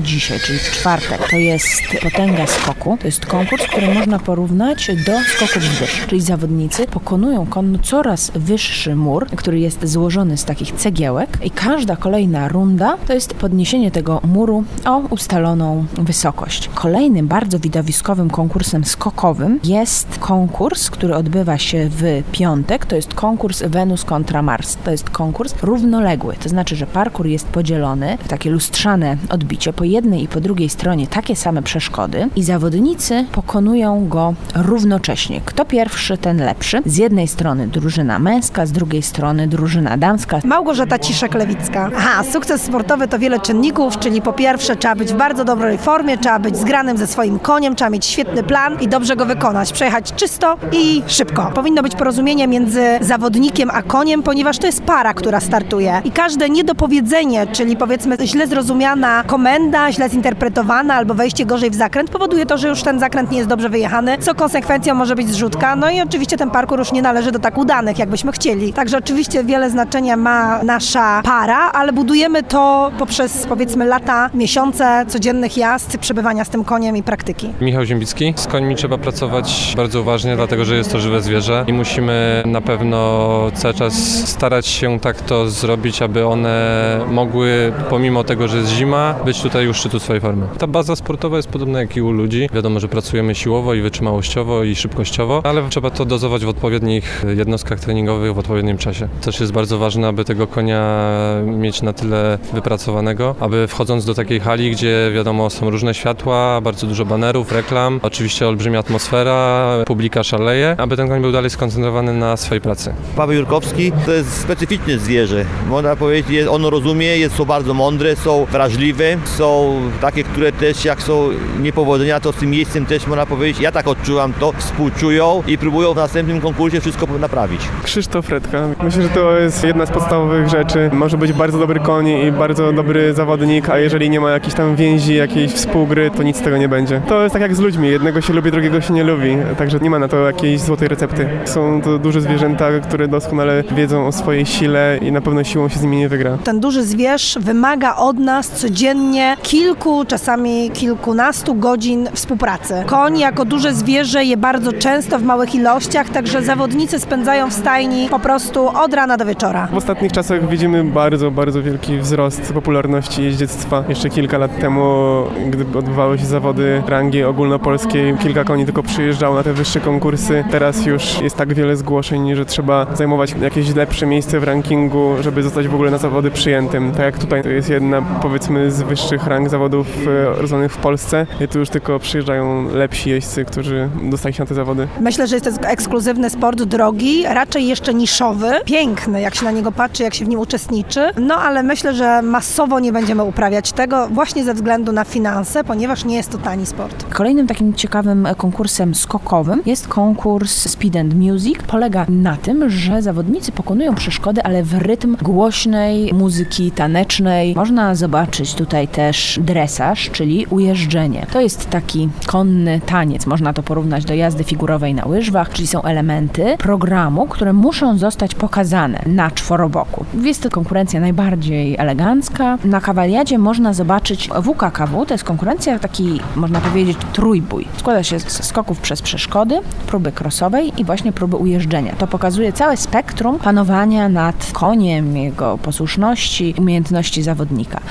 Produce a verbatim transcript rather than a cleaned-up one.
dzisiaj, czyli w czwartek, to jest potęga skoku. To jest konkurs, który można porównać do skoków z wyż. Czyli zawodnicy pokonują konno coraz wyższy mur, który jest złożony z takich cegiełek i każda kolejna runda to jest podniesienie tego muru o ustaloną wysokość. Kolejnym bardzo widowiskowym konkursem skokowym jest konkurs, który odbywa się w piątek. To jest konkurs Wenus kontra Mars. To jest konkurs równoległy. To znaczy, że parkour jest podzielony w takie lustrzane odbicie. Po jednej i po drugiej stronie takie same przeszkody i zawodnicy pokonują go równocześnie. Kto pierwszy, ten lepszy. Z jednej strony drużyna męska, z drugiej strony drużyna damska. Małgorzata Ciszek-Lewicka. Aha, sukces sportowy to wiele czynników, czyli po pierwsze trzeba być w bardzo dobrej formie, trzeba być zgranym ze swoim koniem, trzeba mieć świetny plan i dobrze go wykonać. Przejechać czysto i szybko. Powinno być porozumienie między zawodnikiem a koniem, ponieważ to jest para, która startuje. I każde niedopowiedzenie, czyli powiedzmy źle zrozumiana komenda, źle zinterpretowana albo wejście gorzej w zakręt, powoduje to, że już ten zakręt nie jest dobrze wyjechany, co konsekwencją może być zrzutka. No i oczywiście ten parkour już nie należy do tak udanych, jakbyśmy chcieli. Także oczywiście wiele znaczenia ma nasza para, ale budujemy to poprzez powiedzmy lata, miesiące codziennych jazd, przebywania z tym koniem i praktyki. Michał Ziembicki. Z końmi trzeba pracować bardzo uważnie, dlatego że jest to żywe zwierzę i musimy na pewno cały czas starać się tak to zrobić, aby one mogły, pomimo tego, że jest zima, być tutaj u szczytu swojej formy. Ta baza sportowa jest podobna jak i u ludzi. Wiadomo, że pracujemy siłowo i wytrzymałościowo i szybkościowo, ale trzeba to dozować w odpowiednich jednostkach treningowych w odpowiednim czasie. Też jest bardzo ważne, aby tego konia mieć na tyle wypracowanego, aby wchodząc do takiej hali, gdzie wiadomo są różne światła, bardzo dużo banerów, reklam, oczywiście olbrzymia atmosfera, publika szaleje, aby ten koń był dalej skoncentrowany na swojej pracy. Paweł Jurkowski to jest specyficzne zwierzę. Można powiedzieć, jest, ono rozumie, jest, są bardzo mądre, są wrażliwe, są takie, które też jak są niepowodzenia, to z tym miejscem też można powiedzieć, ja tak odczuwam to, współczują i próbują w następnym konkursie wszystko naprawić. Krzysztof Redka. Myślę, że to jest jedna z podstawowych rzeczy. Może być bardzo dobry koń i bardzo dobry zawodnik, a jeżeli nie ma jakiejś tam więzi, jakiejś współgry, to nic z tego nie będzie. To jest tak jak z ludźmi. Jednego się lubi, drugiego się nie lubi. Także nie ma na to jakiejś złotej recepty. Są to duże zwierzęta, które doskonale wiedzą o swojej sile i na pewno siłą się z nimi nie wygra. Ten duży zwierz wymaga od nas codziennie kilku, czasami kilkunastu godzin współpracy. Koń jako duże zwierzę je bardzo często w małych ilościach, także zawodnicy spędzają w stajni po prostu od rana do wieczora. W ostatnich czasach widzimy bardzo, bardzo wielki wzrost popularności jeździectwa. Jeszcze kilka lat temu, gdy odbywały się zawody rangi ogólnopolskiej, kilka koni tylko przyjeżdżało na te wyższe konkursy. Teraz już jest tak wiele zgłoszeń, że trzeba zajmować jakieś lepsze miejsce w rankingu, żeby zostać w ogóle na zawody przyjętym. Tak jak tutaj to jest jedna, powiedzmy, z wyższych rang zawodów rozdanych w Polsce. I tu już tylko przyjeżdżają lepsi jeźdźcy, którzy dostali się na te zawody. Myślę, że jest to ekskluzywny sport drogi, raczej jeszcze niszowy, piękny, jak się na niego patrzy, jak się w nim uczestniczy. No ale myślę, że masowo nie będziemy uprawiać tego właśnie ze względu na finanse, ponieważ nie jest to tani sport. Kolejnym takim ciekawym konkursem skokowym jest konkurs Speed and Music. Polega na tym, że zawodnicy pokonują przeszkody, ale w rytm głośnej muzyki tanecznej. Można zobaczyć tutaj też dresaż, czyli ujeżdżenie. To jest taki konny taniec. Można to porównać do jazdy figurowej na łyżwach, czyli są elementy programu, które muszą zostać pokazane na czworoboku. Jest to konkurencja najbardziej elegancka. Na kawaliadzie można zobaczyć W K K W. To jest konkurencja taki, można powiedzieć, trójbój. Składa się z skoków przez przeszkody, próby crossowej i właśnie próby ujeżdżenia. To pokazuje całe spektrum panowania nad koniem, jego posłuszności, umiejętności zawodnika.